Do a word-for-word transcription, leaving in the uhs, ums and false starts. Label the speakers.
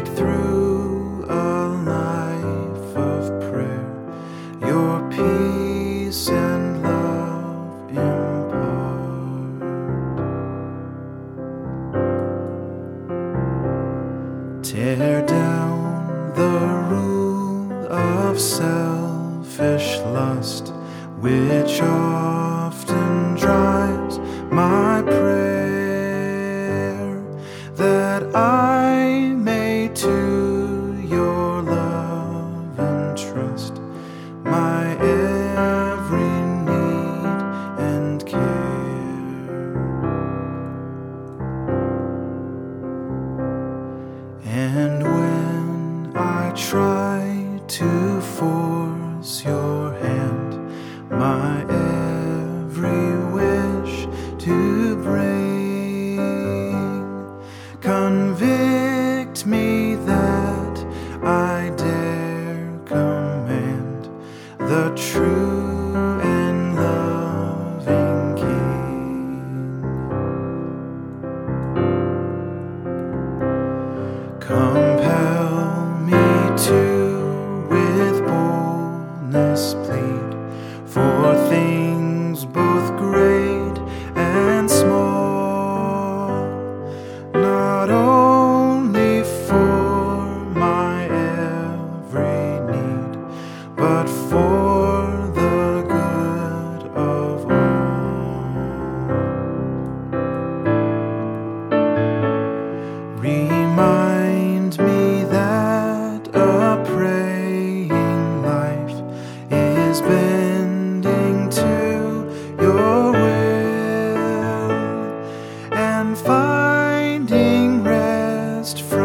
Speaker 1: through a life of prayer, your peace and love impart. Tear down the rule of selfish lust, which often drives my prayer, that I may to your love entrust my every need and care. And when I try to force your hand, my every wish to bring, convict me that I dare command the true and loving King. Compel me to with boldness plead for things both great and small, not only for my every need, but for the good of all. Remind me that a praying life is bending to your will and finding rest